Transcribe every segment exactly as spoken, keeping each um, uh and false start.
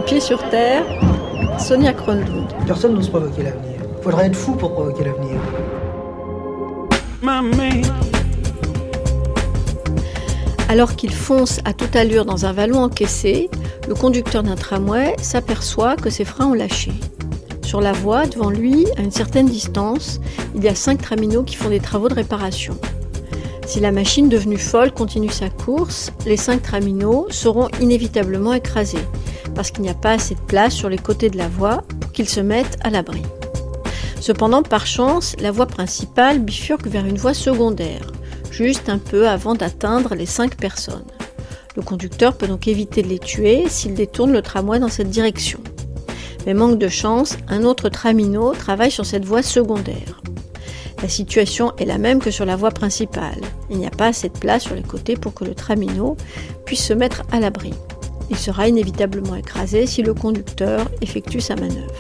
Pieds sur terre, Sonia Kronlund. Personne n'ose provoquer l'avenir. Il faudrait être fou pour provoquer l'avenir. Alors qu'il fonce à toute allure dans un vallon encaissé, le conducteur d'un tramway s'aperçoit que ses freins ont lâché. Sur la voie, devant lui, à une certaine distance, il y a cinq traminots qui font des travaux de réparation. Si la machine devenue folle continue sa course, les cinq traminots seront inévitablement écrasés, parce qu'il n'y a pas assez de place sur les côtés de la voie pour qu'ils se mettent à l'abri. Cependant, par chance, la voie principale bifurque vers une voie secondaire, juste un peu avant d'atteindre les cinq personnes. Le conducteur peut donc éviter de les tuer s'il détourne le tramway dans cette direction. Mais manque de chance, un autre traminot travaille sur cette voie secondaire. La situation est la même que sur la voie principale. Il n'y a pas assez de place sur les côtés pour que le traminot puisse se mettre à l'abri. Il sera inévitablement écrasé si le conducteur effectue sa manœuvre.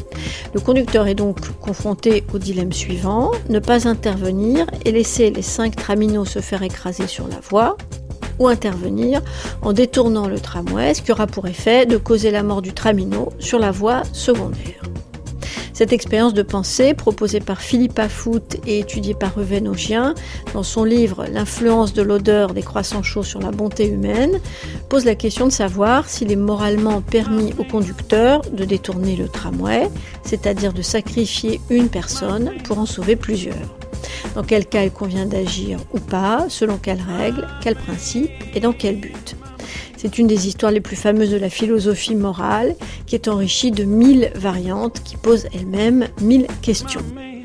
Le conducteur est donc confronté au dilemme suivant, ne pas intervenir et laisser les cinq traminots se faire écraser sur la voie, ou intervenir en détournant le tramway, ce qui aura pour effet de causer la mort du traminot sur la voie secondaire. Cette expérience de pensée, proposée par Philippa Foot et étudiée par Euven Augien dans son livre « L'influence de l'odeur des croissants chauds sur la bonté humaine », pose la question de savoir s'il est moralement permis au conducteur de détourner le tramway, c'est-à-dire de sacrifier une personne pour en sauver plusieurs. Dans quel cas il convient d'agir ou pas, selon quelles règles, quels principes et dans quel but. C'est une des histoires les plus fameuses de la philosophie morale, qui est enrichie de mille variantes, qui posent elle-même mille questions.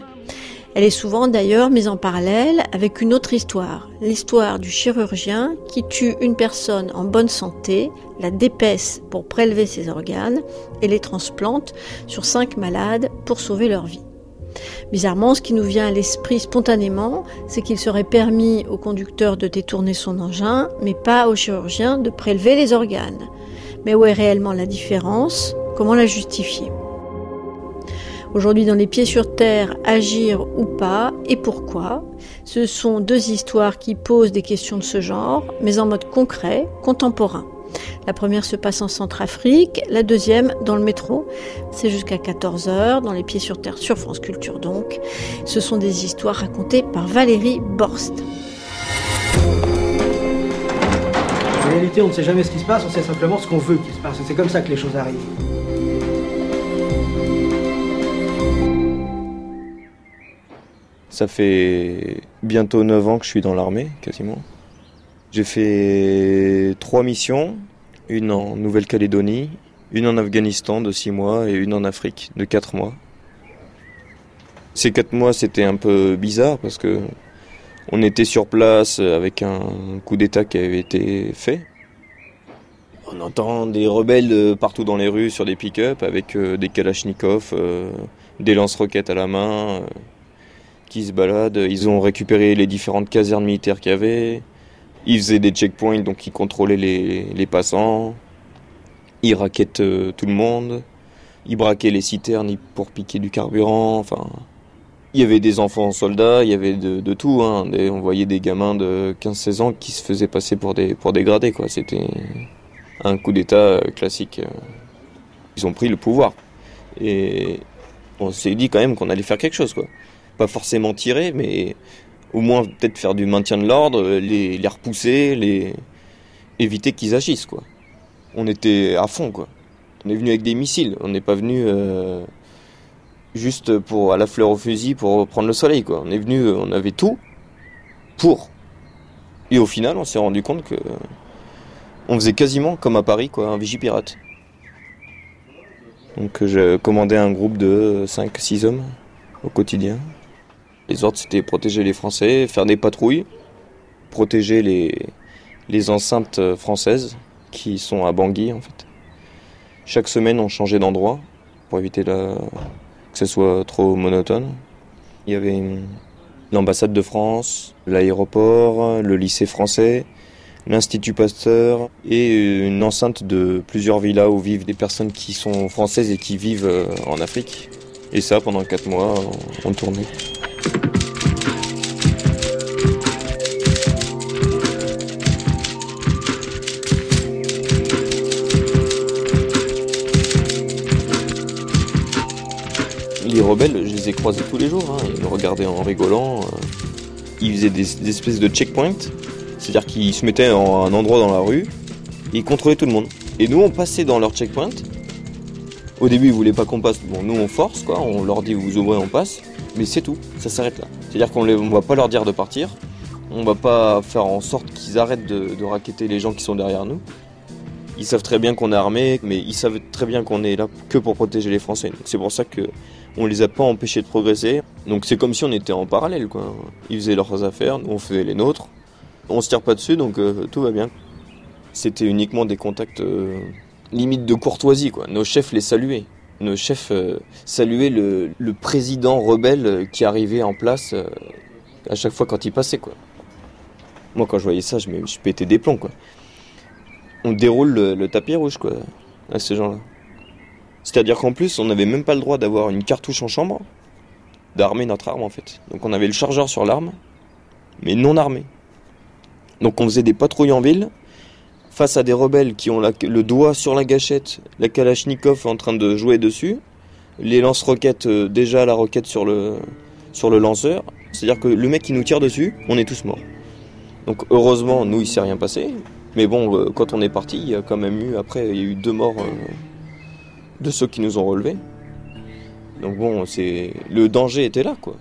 Elle est souvent d'ailleurs mise en parallèle avec une autre histoire, l'histoire du chirurgien qui tue une personne en bonne santé, la dépaisse pour prélever ses organes et les transplante sur cinq malades pour sauver leur vie. Bizarrement, ce qui nous vient à l'esprit spontanément, c'est qu'il serait permis au conducteur de détourner son engin, mais pas au chirurgien de prélever les organes. Mais où est réellement la différence ? Comment la justifier ? Aujourd'hui, dans Les Pieds sur terre, agir ou pas, et pourquoi ? Ce sont deux histoires qui posent des questions de ce genre, mais en mode concret, contemporain. La première se passe en Centrafrique, la deuxième dans le métro. C'est jusqu'à quatorze heures, dans Les Pieds sur terre, sur France Culture donc. Ce sont des histoires racontées par Valérie Borst. En réalité, on ne sait jamais ce qui se passe, on sait simplement ce qu'on veut qu'il se passe. C'est comme ça que les choses arrivent. Ça fait bientôt neuf ans que je suis dans l'armée, quasiment. J'ai fait trois missions, une en Nouvelle-Calédonie, une en Afghanistan de six mois et une en Afrique de quatre mois. Ces quatre mois, c'était un peu bizarre parce que on était sur place avec un coup d'État qui avait été fait. On entend des rebelles partout dans les rues sur des pick-up avec des kalachnikovs, des lance-roquettes à la main, qui se baladent. Ils ont récupéré les différentes casernes militaires qu'il y avait. Ils faisaient des checkpoints, donc ils contrôlaient les, les passants. Ils raquettent euh, tout le monde. Ils braquaient les citernes pour piquer du carburant. Enfin, il y avait des enfants soldats, il y avait de, de tout. Hein. Des, on voyait des gamins de quinze seize ans qui se faisaient passer pour des, pour des gradés, quoi. C'était un coup d'État classique. Ils ont pris le pouvoir. Et on s'est dit quand même qu'on allait faire quelque chose, quoi. Pas forcément tirer, mais au moins peut-être faire du maintien de l'ordre, les, les repousser, les éviter qu'ils agissent, quoi. On était à fond, quoi. On est venu avec des missiles, on n'est pas venu euh, juste pour à la fleur au fusil pour prendre le soleil, quoi. On est venu, on avait tout pour. Et au final, on s'est rendu compte que on faisait quasiment comme à Paris, quoi, un vigipirate. Donc j'ai commandé un groupe de cinq six hommes au quotidien. Les ordres, c'était protéger les Français, faire des patrouilles, protéger les, les enceintes françaises qui sont à Bangui, en fait. Chaque semaine, on changeait d'endroit pour éviter la, que ce soit trop monotone. Il y avait une, l'ambassade de France, l'aéroport, le lycée français, l'Institut Pasteur et une enceinte de plusieurs villas où vivent des personnes qui sont françaises et qui vivent en Afrique. Et ça, pendant quatre mois, on tournait. les rebelles, je les ai croisés tous les jours, hein. Ils me regardaient en rigolant. Ils faisaient des, des espèces de checkpoints, c'est-à-dire qu'ils se mettaient en un endroit dans la rue et ils contrôlaient tout le monde. Et nous, on passait dans leur checkpoint. Au début, ils voulaient pas qu'on passe. Bon, nous, on force, quoi. On leur dit, vous ouvrez, on passe. Mais c'est tout, ça s'arrête là. C'est-à-dire qu'on ne va pas leur dire de partir. On va pas faire en sorte qu'ils arrêtent de, de racketter les gens qui sont derrière nous. Ils savent très bien qu'on est armés, mais ils savent très bien qu'on est là que pour protéger les Français. Donc c'est pour ça qu'on les a pas empêchés de progresser. Donc c'est comme si on était en parallèle, quoi. Ils faisaient leurs affaires, nous on faisait les nôtres. On se tire pas dessus, donc euh, tout va bien. C'était uniquement des contacts euh, limite de courtoisie, quoi. Nos chefs les saluaient. Nos chefs euh, saluaient le, le président rebelle qui arrivait en place euh, à chaque fois quand il passait, quoi. Moi, quand je voyais ça, je, je pétais des plombs, quoi. On déroule le, le tapis rouge, quoi, à ces gens-là. C'est-à-dire qu'en plus, on n'avait même pas le droit d'avoir une cartouche en chambre, d'armer notre arme, en fait. Donc on avait le chargeur sur l'arme, mais non armé. Donc on faisait des patrouilles en ville, face à des rebelles qui ont la, le doigt sur la gâchette, la Kalachnikov en train de jouer dessus, les lance-roquettes, euh, déjà la roquette sur le, sur le lanceur. C'est-à-dire que le mec qui nous tire dessus, on est tous morts. Donc heureusement, nous, il s'est rien passé. Mais bon, euh, quand on est parti, il y a quand même eu, après, il y a eu deux morts euh, de ceux qui nous ont relevés. Donc bon, c'est le danger était là, quoi.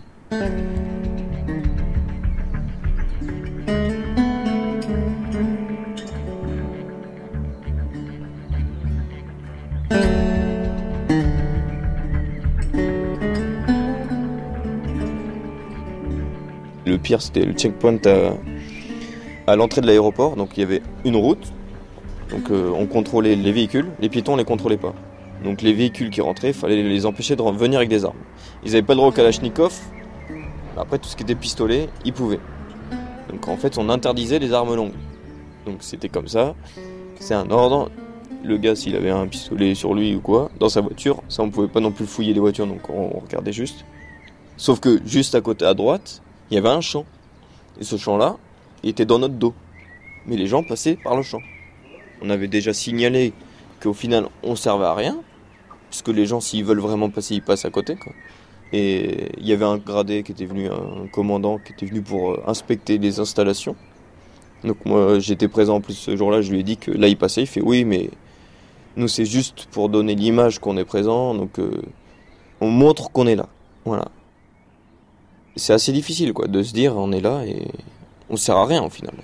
Le pire, c'était le checkpoint à, à l'entrée de l'aéroport. Donc il y avait une route. Donc euh, on contrôlait les véhicules. Les piétons, on les contrôlait pas. Donc les véhicules qui rentraient, il fallait les empêcher de venir avec des armes. Ils n'avaient pas le droit au Kalachnikov. Après, tout ce qui était pistolet, ils pouvaient. Donc en fait, on interdisait les armes longues. Donc c'était comme ça. C'est un ordre. Le gars, s'il avait un pistolet sur lui ou quoi, dans sa voiture, ça on pouvait pas non plus fouiller les voitures, donc on regardait juste. Sauf que juste à côté à droite, il y avait un champ. Et ce champ-là, il était dans notre dos. Mais les gens passaient par le champ. On avait déjà signalé qu'au final, on servait à rien. Puisque les gens, s'ils veulent vraiment passer, ils passent à côté, quoi. Et il y avait un gradé qui était venu, un commandant qui était venu pour inspecter les installations. Donc moi, j'étais présent en plus ce jour-là, je lui ai dit que là, il passait. Il fait oui, mais nous, c'est juste pour donner l'image qu'on est présent. Donc euh, on montre qu'on est là. Voilà. C'est assez difficile, quoi, de se dire on est là et on sert à rien au final.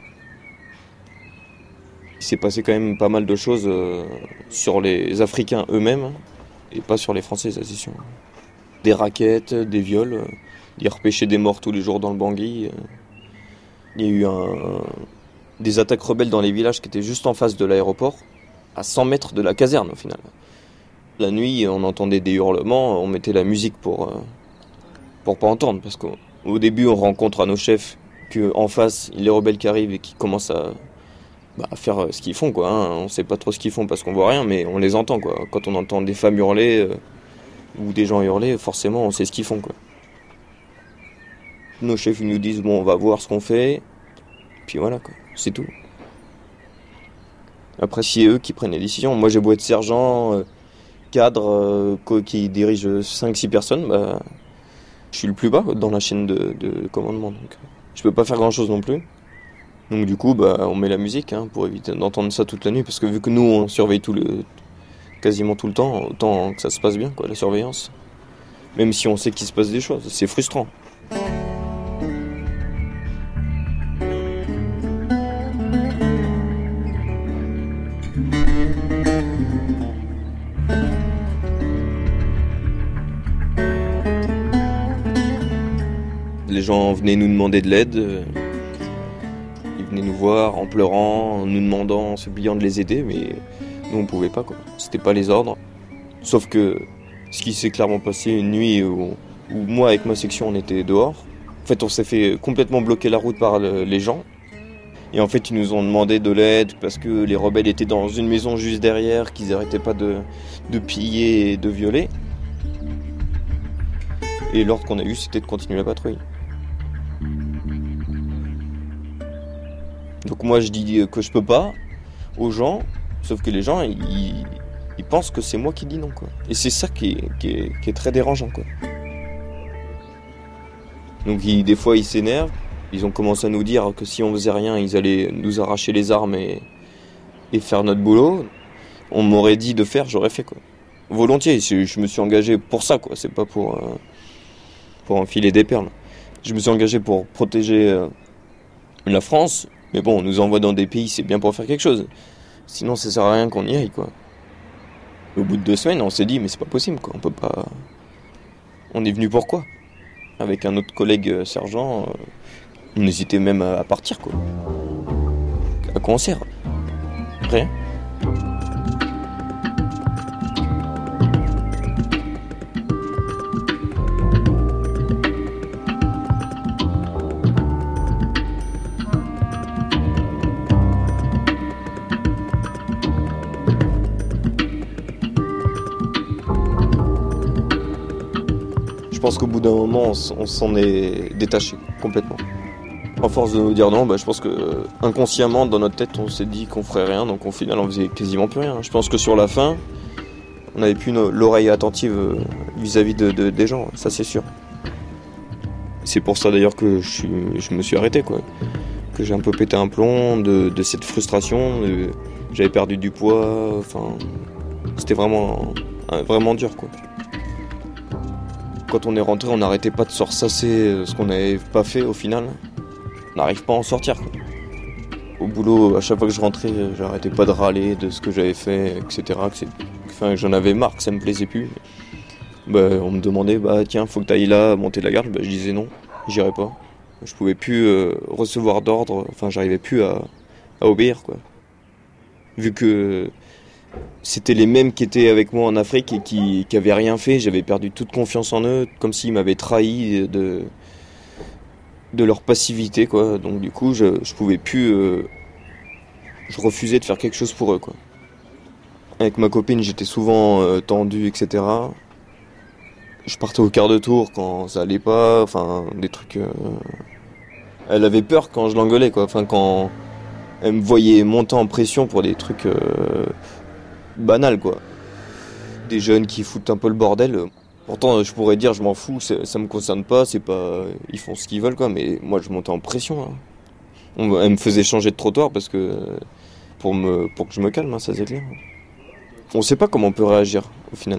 Il s'est passé quand même pas mal de choses euh, sur les Africains eux-mêmes et pas sur les Français, ça c'est sûr. Des raquettes, des viols, euh, ils repêchaient des morts tous les jours dans le Bangui. Euh. Il y a eu un, des attaques rebelles dans les villages qui étaient juste en face de l'aéroport, à cent mètres de la caserne au final. La nuit, on entendait des hurlements, on mettait la musique pour... Euh, pour pas entendre, parce qu'au début on rencontre à nos chefs qu'en face les rebelles qui arrivent et qui commencent à, bah, à faire ce qu'ils font, quoi, hein. On sait pas trop ce qu'ils font parce qu'on voit rien, mais on les entend, quoi. Quand on entend des femmes hurler euh, ou des gens hurler, forcément on sait ce qu'ils font, quoi. Nos chefs ils nous disent bon, on va voir ce qu'on fait, puis voilà, quoi, c'est tout. Après c'est eux qui prennent les décisions. Moi j'ai beau être sergent, euh, cadre euh, qui dirige cinq six personnes, bah je suis le plus bas dans la chaîne de, de commandement, donc je peux pas faire grand chose non plus. Donc du coup, bah, on met la musique, hein, pour éviter d'entendre ça toute la nuit, parce que vu que nous on surveille tout le, quasiment tout le temps, autant que ça se passe bien, quoi, la surveillance. Même si on sait qu'il se passe des choses, c'est frustrant. Les gens venaient nous demander de l'aide, ils venaient nous voir en pleurant, en nous demandant, en suppliant de les aider, mais nous on pouvait pas, quoi. C'était pas les ordres. Sauf que ce qui s'est clairement passé une nuit où, où moi avec ma section on était dehors, en fait on s'est fait complètement bloquer la route par le, les gens. Et en fait ils nous ont demandé de l'aide parce que les rebelles étaient dans une maison juste derrière, qu'ils n'arrêtaient pas de, de piller et de violer. Et l'ordre qu'on a eu c'était de continuer la patrouille. Donc moi je dis que je peux pas aux gens, sauf que les gens ils, ils pensent que c'est moi qui dis non, quoi. Et c'est ça qui est, qui est, qui est très dérangeant, quoi. Donc ils, des fois ils s'énervent, ils ont commencé à nous dire que si on faisait rien, ils allaient nous arracher les armes et, et faire notre boulot. On m'aurait dit de faire, j'aurais fait, quoi. Volontiers, je me suis engagé pour ça, quoi. C'est pas pour, euh, pour enfiler des perles. Je me suis engagé pour protéger euh, la France, mais bon, on nous envoie dans des pays, c'est bien pour faire quelque chose. Sinon ça sert à rien qu'on y aille, quoi. Au bout de deux semaines, on s'est dit, mais c'est pas possible, quoi. On peut pas... On est venu pour quoi ? Avec un autre collègue euh, sergent, euh, on hésitait même à, à partir, quoi. À quoi on sert ? Rien. Je pense qu'au bout d'un moment, on s'en est détaché complètement. À force de nous dire non, bah, je pense que euh, inconsciemment, dans notre tête, on s'est dit qu'on ferait rien, donc au final, on faisait quasiment plus rien. Je pense que sur la fin, on n'avait plus no- l'oreille attentive euh, vis-à-vis de, de, des gens, ça c'est sûr. C'est pour ça d'ailleurs que je, suis, je me suis arrêté, quoi. Que j'ai un peu pété un plomb de, de cette frustration. De, j'avais perdu du poids, enfin, c'était vraiment, vraiment dur, quoi. Quand on est rentré, on n'arrêtait pas de se ressasser ce qu'on n'avait pas fait au final. On n'arrive pas à en sortir, quoi. Au boulot, à chaque fois que je rentrais, j'arrêtais pas de râler de ce que j'avais fait, et cetera. Que enfin, j'en avais marre, que ça me plaisait plus. Bah, on me demandait, bah tiens, faut que t'ailles là, monter la garde. Bah, je disais non, j'irais pas. Je pouvais plus euh, recevoir d'ordre, enfin, j'arrivais plus à, à obéir, quoi. Vu que c'était les mêmes qui étaient avec moi en Afrique et qui, qui avaient rien fait, j'avais perdu toute confiance en eux, comme s'ils m'avaient trahi de, de leur passivité, quoi. Donc du coup, je, je pouvais plus... Euh, je refusais de faire quelque chose pour eux, quoi. Avec ma copine, j'étais souvent euh, tendu, et cetera. Je partais au quart de tour quand ça allait pas, enfin, des trucs... Euh... Elle avait peur quand je l'engueulais, quoi. Enfin, quand elle me voyait monter en pression pour des trucs... Euh... banal, quoi. Des jeunes qui foutent un peu le bordel. Pourtant, je pourrais dire, je m'en fous, ça me concerne pas, c'est pas, ils font ce qu'ils veulent, quoi. Mais moi, je montais en pression, hein. On, elle me faisait changer de trottoir parce que pour me, pour que je me calme, hein, ça c'est clair. On sait pas comment on peut réagir au final.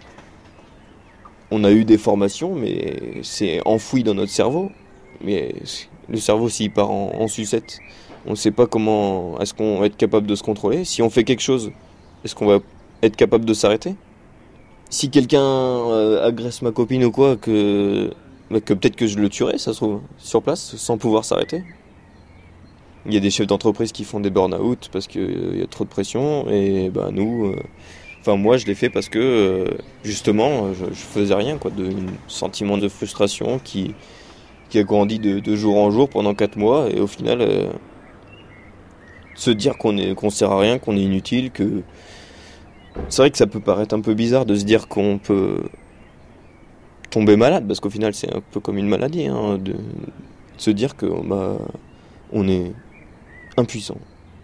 On a eu des formations, mais c'est enfoui dans notre cerveau. Mais le cerveau, s'il part en, en sucette, on ne sait pas comment est-ce qu'on va être capable de se contrôler. Si on fait quelque chose, est-ce qu'on va être capable de s'arrêter ? Si quelqu'un euh, agresse ma copine ou quoi, que, bah, que peut-être que je le tuerais, ça se trouve, sur place, sans pouvoir s'arrêter. Il y a des chefs d'entreprise qui font des burn-out parce qu'il euh, y a trop de pression. Et bah, nous, euh, enfin moi je l'ai fait parce que euh, justement, je, je faisais rien, quoi, de un sentiment de frustration qui, qui a grandi de, de jour en jour pendant quatre mois. Et au final, euh, se dire qu'on est, qu'on sert à rien, qu'on est inutile, que... C'est vrai que ça peut paraître un peu bizarre de se dire qu'on peut tomber malade, parce qu'au final c'est un peu comme une maladie, hein, de se dire que bah, on est impuissant.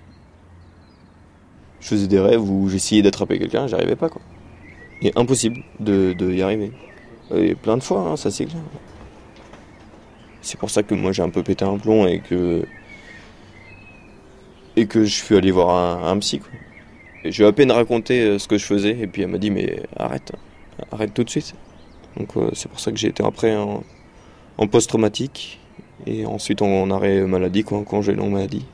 Je faisais des rêves où j'essayais d'attraper quelqu'un, j'y arrivais pas, quoi. Et impossible de, de y arriver. Et plein de fois, hein, ça c'est clair. C'est pour ça que moi j'ai un peu pété un plomb et que et que je suis allé voir un, un psy, quoi. J'ai à peine raconté ce que je faisais et puis elle m'a dit mais arrête, arrête tout de suite. Donc euh, c'est pour ça que j'ai été après en, en post-traumatique et ensuite en arrêt maladie, quoi, en congé longue maladie.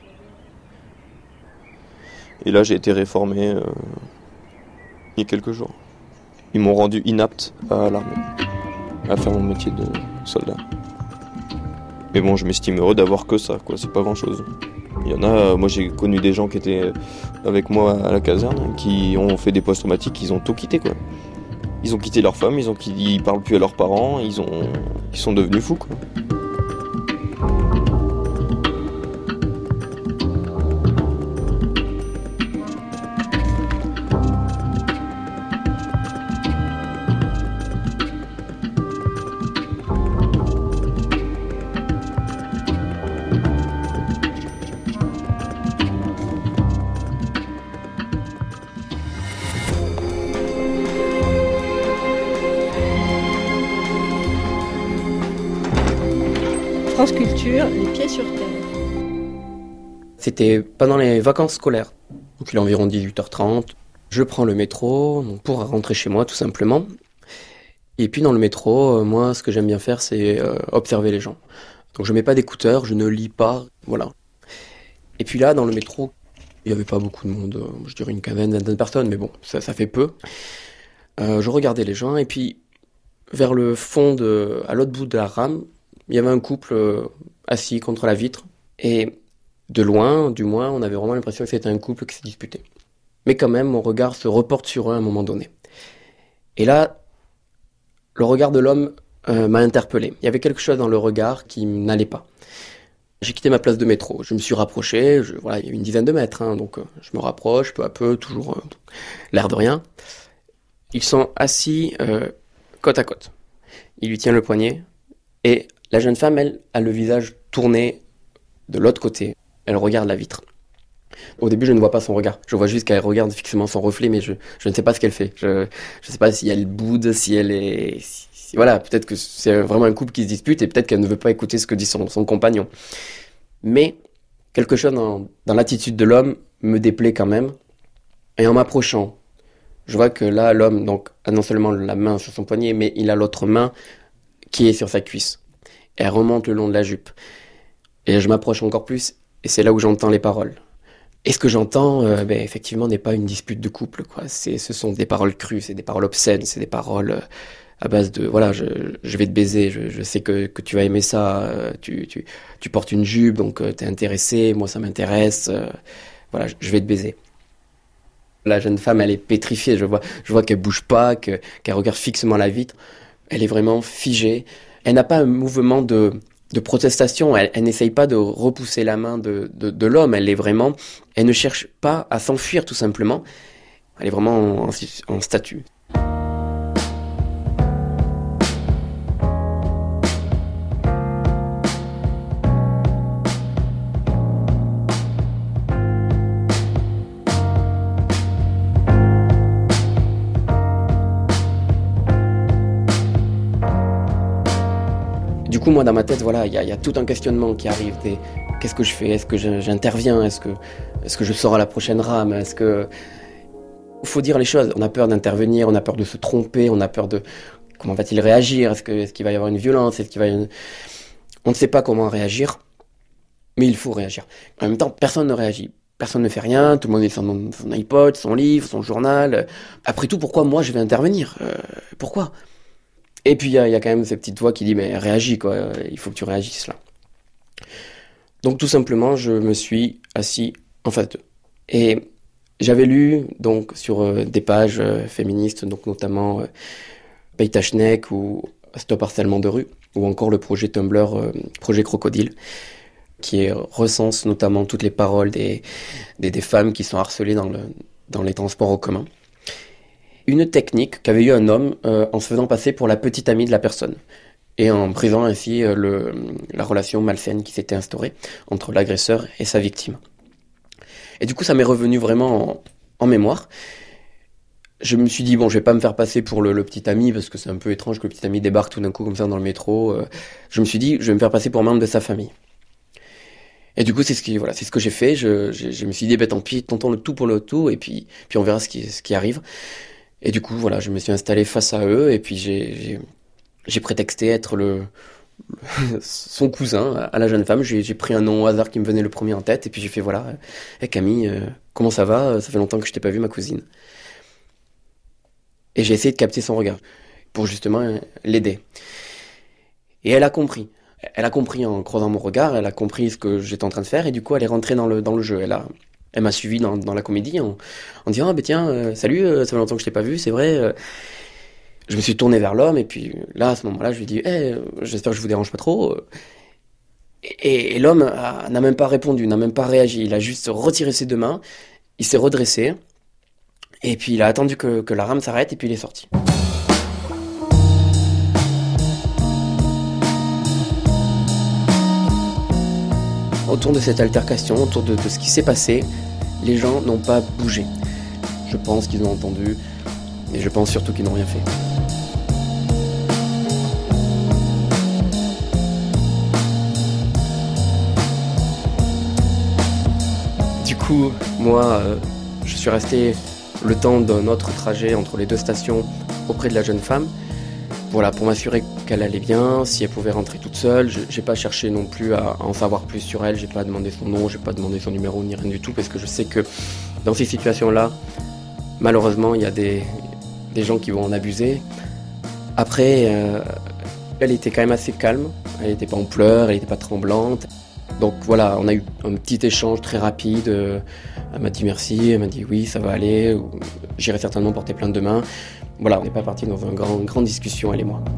Et là j'ai été réformé euh, il y a quelques jours. Ils m'ont rendu inapte à l'armée, à faire mon métier de soldat. Mais bon, je m'estime heureux d'avoir que ça, quoi, c'est pas grand chose. Il y en a, moi j'ai connu des gens qui étaient avec moi à la caserne, qui ont fait des post-traumatiques, ils ont tout quitté, quoi. Ils ont quitté leur femme, ils ont ils parlent plus à leurs parents, ils ont ils sont devenus fous, quoi. France Culture, les pieds sur terre. C'était pendant les vacances scolaires, donc il est environ dix-huit heures trente. Je prends le métro pour rentrer chez moi tout simplement. Et puis dans le métro, moi ce que j'aime bien faire c'est euh, observer les gens. Donc je mets pas d'écouteurs, je ne lis pas, voilà. Et puis là dans le métro, il n'y avait pas beaucoup de monde, je dirais une quinzaine, vingtaine de personnes, mais bon, ça, ça fait peu. Euh, je regardais les gens et puis vers le fond, de, à l'autre bout de la rame, il y avait un couple euh, assis contre la vitre. Et de loin, du moins, on avait vraiment l'impression que c'était un couple qui s'est disputé. Mais quand même, mon regard se reporte sur eux à un moment donné. Et là, le regard de l'homme euh, m'a interpellé. Il y avait quelque chose dans le regard qui n'allait pas. J'ai quitté ma place de métro. Je me suis rapproché. Je, voilà, il y a une dizaine de mètres, hein, donc euh, je me rapproche peu à peu, toujours euh, l'air de rien. Ils sont assis euh, côte à côte. Il lui tient le poignet. Et la jeune femme, elle, a le visage tourné de l'autre côté. Elle regarde la vitre. Au début, je ne vois pas son regard. Je vois juste qu'elle regarde fixement son reflet, mais je, je ne sais pas ce qu'elle fait. Je ne sais pas si elle boude, si elle est... Si, si, voilà, peut-être que c'est vraiment un couple qui se dispute et peut-être qu'elle ne veut pas écouter ce que dit son, son compagnon. Mais quelque chose dans, dans l'attitude de l'homme me déplaît quand même. Et en m'approchant, je vois que là, l'homme donc, a non seulement la main sur son poignet, mais il a l'autre main qui est sur sa cuisse. Et elle remonte le long de la jupe. Et je m'approche encore plus, et c'est là où j'entends les paroles. Et ce que j'entends, euh, ben, effectivement, n'est pas une dispute de couple, quoi. C'est, ce sont des paroles crues, c'est des paroles obscènes, c'est des paroles euh, à base de, voilà, je, je vais te baiser, je, je sais que, que tu vas aimer ça, euh, tu, tu, tu portes une jupe, donc euh, t'es intéressé, moi ça m'intéresse, euh, voilà, je, je vais te baiser. La jeune femme, elle est pétrifiée, je vois, je vois qu'elle bouge pas, que, qu'elle regarde fixement la vitre, elle est vraiment figée. Elle n'a pas un mouvement de... de protestation, elle, elle n'essaye pas de repousser la main de, de, de l'homme, elle est vraiment, elle ne cherche pas à s'enfuir tout simplement, elle est vraiment en, en statue. Du coup, moi, dans ma tête, voilà, il y, y a tout un questionnement qui arrive. Des, qu'est-ce que je fais ? Est-ce que je, j'interviens ? Est-ce que, est-ce que je sors à la prochaine rame ? Est-ce que... Il faut dire les choses. On a peur d'intervenir, on a peur de se tromper, on a peur de... Comment va-t-il réagir ? Est-ce que, est-ce qu'il va y avoir une violence ? Est-ce qu'il va y avoir une... On ne sait pas comment réagir, mais il faut réagir. En même temps, personne ne réagit. Personne ne fait rien, tout le monde est sur son, son iPod, son livre, son journal. Après tout, pourquoi moi je vais intervenir ? euh, Pourquoi ? Et puis il y, y a quand même cette petite voix qui dit mais réagis quoi, il faut que tu réagisses là. Donc tout simplement je me suis assis en face d'eux. Et j'avais lu donc sur euh, des pages euh, féministes, donc notamment euh, Peyta Schneck ou Stop harcèlement de rue, ou encore le projet Tumblr, euh, projet Crocodile, qui est, recense notamment toutes les paroles des, des, des femmes qui sont harcelées dans, le, dans les transports en commun. Une technique qu'avait eu un homme euh, en se faisant passer pour la petite amie de la personne et en brisant ainsi euh, le, la relation malsaine qui s'était instaurée entre l'agresseur et sa victime. Et du coup, ça m'est revenu vraiment en, en mémoire. Je me suis dit, bon, je vais pas me faire passer pour le, le petit ami parce que c'est un peu étrange que le petit ami débarque tout d'un coup comme ça dans le métro. Euh, je me suis dit, je vais me faire passer pour membre de sa famille. Et du coup, c'est ce qui, voilà, c'est ce que j'ai fait. Je, je, je me suis dit, ben tant pis, tentons le tout pour le tout et puis, puis on verra ce qui, ce qui arrive. Et du coup, voilà, je me suis installé face à eux et puis j'ai, j'ai, j'ai prétexté être le, le son cousin à la jeune femme. J'ai, j'ai pris un nom au hasard qui me venait le premier en tête et puis j'ai fait voilà, hey Camille, euh, comment ça va ? Ça fait longtemps que je t'ai pas vu, ma cousine. Et j'ai essayé de capter son regard pour justement euh, l'aider. Et elle a compris. Elle a compris en croisant mon regard, elle a compris ce que j'étais en train de faire et du coup, elle est rentrée dans le dans le jeu. Elle a Elle m'a suivi dans, dans la comédie en, en disant « Ah ben tiens, euh, salut, euh, ça fait longtemps que je t'ai pas vu, c'est vrai. Euh. » Je me suis tourné vers l'homme et puis là, à ce moment-là, je lui ai dit hey, « J'espère que je vous dérange pas trop. » Et, et l'homme a, n'a même pas répondu, n'a même pas réagi. Il a juste retiré ses deux mains, il s'est redressé et puis il a attendu que, que la rame s'arrête et puis il est sorti. Autour de cette altercation, autour de, de ce qui s'est passé, les gens n'ont pas bougé. Je pense qu'ils ont entendu, mais je pense surtout qu'ils n'ont rien fait. Du coup, moi, euh, je suis resté le temps de notre trajet entre les deux stations auprès de la jeune femme. Voilà, pour m'assurer qu'elle allait bien, si elle pouvait rentrer toute seule. Je n'ai pas cherché non plus à en savoir plus sur elle, j'ai pas demandé son nom, j'ai pas demandé son numéro ni rien du tout, parce que je sais que dans ces situations-là, malheureusement, il y a des, des gens qui vont en abuser. Après, euh, elle était quand même assez calme, elle n'était pas en pleurs, elle n'était pas tremblante. Donc voilà, on a eu un petit échange très rapide. Elle m'a dit merci, elle m'a dit oui, ça va aller, j'irai certainement porter plainte demain. Voilà, on n'est pas parti dans une grand, grande discussion, elle et moi.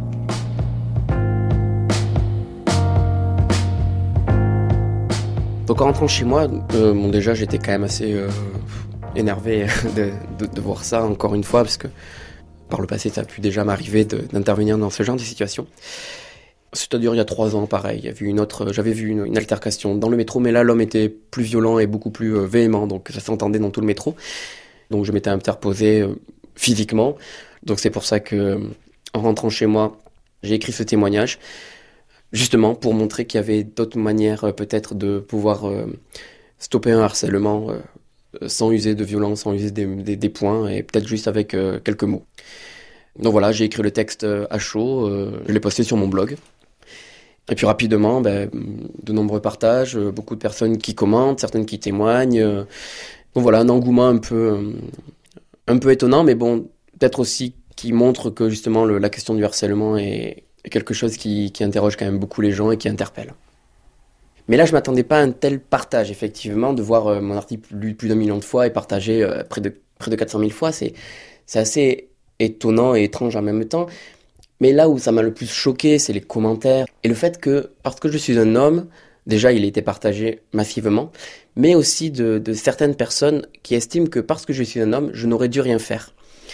Donc en rentrant chez moi, euh, bon, déjà j'étais quand même assez euh, énervé de, de, de voir ça encore une fois, parce que par le passé ça a pu déjà m'arriver de, d'intervenir dans ce genre de situation. C'est-à-dire il y a trois ans, pareil, il y avait une autre, j'avais vu une, une altercation dans le métro, mais là l'homme était plus violent et beaucoup plus euh, véhément, donc ça s'entendait dans tout le métro. Donc je m'étais interposé euh, physiquement. Donc c'est pour ça que, en rentrant chez moi, j'ai écrit ce témoignage, justement pour montrer qu'il y avait d'autres manières euh, peut-être de pouvoir euh, stopper un harcèlement euh, sans user de violence, sans user des, des, des points, et peut-être juste avec euh, quelques mots. Donc voilà, j'ai écrit le texte à chaud, euh, je l'ai posté sur mon blog. Et puis rapidement, ben, de nombreux partages, beaucoup de personnes qui commentent, certaines qui témoignent. Euh, donc voilà, un engouement un peu, un peu étonnant, mais bon, peut-être aussi qui montre que justement le, la question du harcèlement est, est quelque chose qui, qui interroge quand même beaucoup les gens et qui interpelle. Mais là, je ne m'attendais pas à un tel partage, effectivement, de voir euh, mon article lu plus d'un million de fois et partagé euh, près, de, près de quatre cent mille fois. C'est, c'est assez étonnant et étrange en même temps. Mais là où ça m'a le plus choqué, c'est les commentaires. Et le fait que, parce que je suis un homme, déjà il a été partagé massivement, mais aussi de, de certaines personnes qui estiment que parce que je suis un homme, je n'aurais dû rien faire.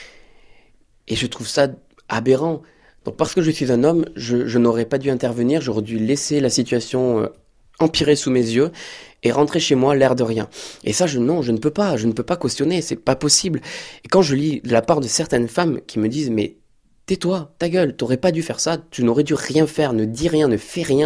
Et je trouve ça aberrant. Donc parce que je suis un homme, je, je n'aurais pas dû intervenir, j'aurais dû laisser la situation euh, empirer sous mes yeux et rentrer chez moi l'air de rien. Et ça, je, non, je ne peux pas, je ne peux pas cautionner, c'est pas possible. Et quand je lis de la part de certaines femmes qui me disent « mais tais-toi, ta gueule, t'aurais pas dû faire ça, tu n'aurais dû rien faire, ne dis rien, ne fais rien ».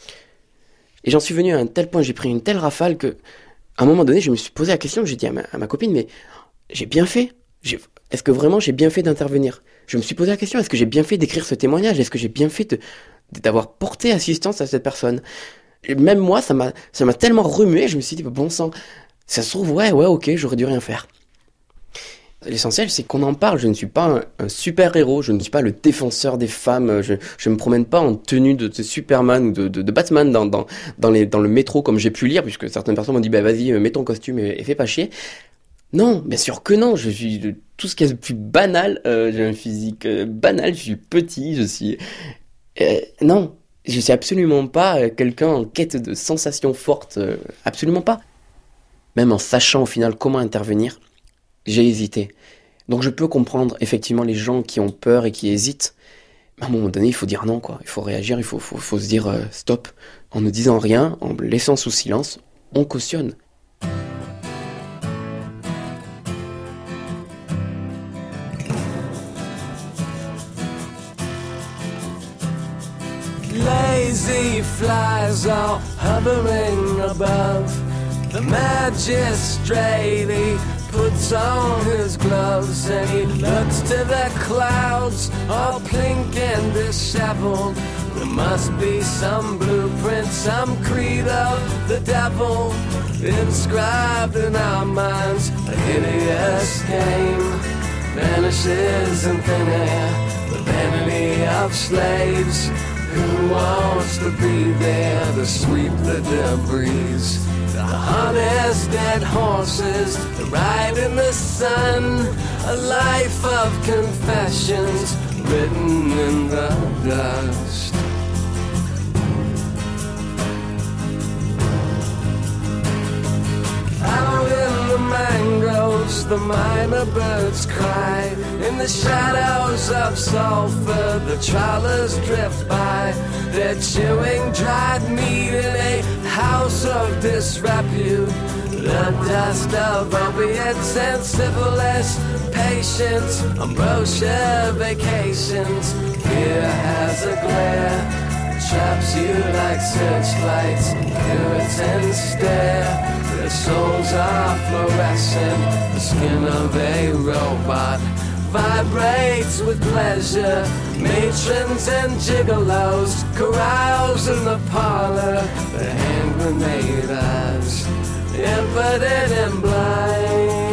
Et j'en suis venu à un tel point, j'ai pris une telle rafale que, à un moment donné, je me suis posé la question, j'ai dit à ma, à ma copine « mais j'ai bien fait j'ai, est-ce que vraiment j'ai bien fait d'intervenir ?» Je me suis posé la question, est-ce que j'ai bien fait d'écrire ce témoignage ? Est-ce que j'ai bien fait de, d'avoir porté assistance à cette personne ? Et même moi, ça m'a, ça m'a tellement remué, je me suis dit, bon sang, ça se trouve, ouais, ouais, ok, j'aurais dû rien faire. L'essentiel, c'est qu'on en parle. Je ne suis pas un, un super-héros, je ne suis pas le défenseur des femmes, je ne me promène pas en tenue de, de Superman ou de, de, de Batman dans, dans, dans, les, dans le métro comme j'ai pu lire, puisque certaines personnes m'ont dit, bah vas-y, mets ton costume et, et fais pas chier. Non, bien sûr que non, je suis de tout ce qui est le plus banal, euh, j'ai un physique euh, banal, je suis petit, je suis... Euh, non, je suis absolument pas euh, quelqu'un en quête de sensations fortes, euh, absolument pas. Même en sachant au final comment intervenir, j'ai hésité. Donc je peux comprendre effectivement les gens qui ont peur et qui hésitent, mais à un moment donné il faut dire non, quoi. Il faut réagir, il faut, faut, faut se dire euh, stop, en ne disant rien, en laissant sous silence, on cautionne. Lazy flies are hovering above the magistrate. He puts on his gloves and he looks to the clouds, all pink and disheveled. There must be some blueprint, some creed of the devil inscribed in our minds. A hideous game vanishes in thin air. The vanity of slaves. Who wants to be there to sweep the debris? The harness dead horses, the ride in the sun. A life of confessions written in the dust. Out in the mangroves, the minor birds cry. In the shadows of sulfur, the trawlers drift by. They're chewing dried meat in a house of disrepute. The dust of opiates and syphilis, patience, ambrosia vacations. Fear has a glare, traps you like searchlights. Puritan stare, the souls are fluorescent. The skin of a robot vibrates with pleasure. Matrons and gigolos carouse in the parlor. The hand grenaders, impotent and blind.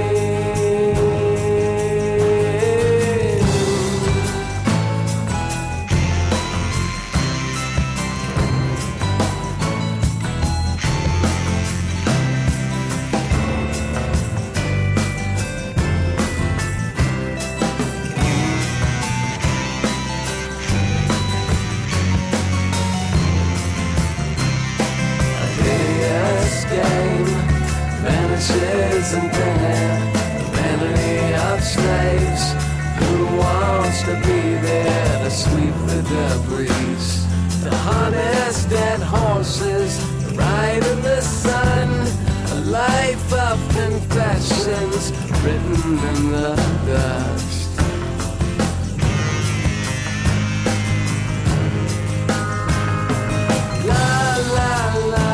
And there, the vanity of slaves who wants to be there to sweep the debris, to harness dead horses, to ride in the sun, a life of confessions written in the dust. La la la.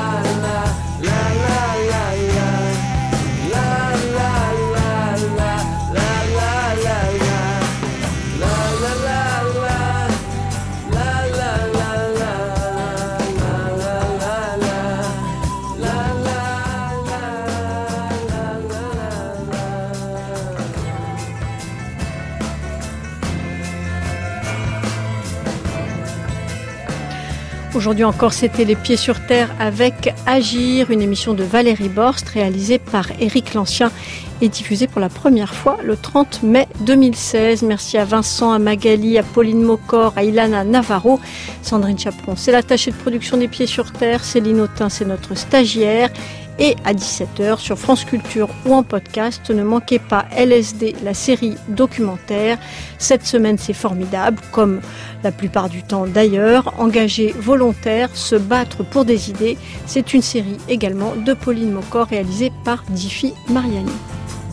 Aujourd'hui encore, c'était Les Pieds sur Terre avec Agir, une émission de Valérie Borst réalisée par Éric Lancien et diffusée pour la première fois le trente mai deux mille seize. Merci à Vincent, à Magali, à Pauline Mocor, à Ilana Navarro, Sandrine Chaperon. C'est l'attachée de production des Pieds sur Terre, Céline Autin, c'est notre stagiaire. Et à dix-sept heures sur France Culture ou en podcast, ne manquez pas L S D, la série documentaire. Cette semaine, c'est formidable, comme la plupart du temps d'ailleurs. Engagés volontaires, se battre pour des idées. C'est une série également de Pauline Mocor réalisée par Diffie Mariani.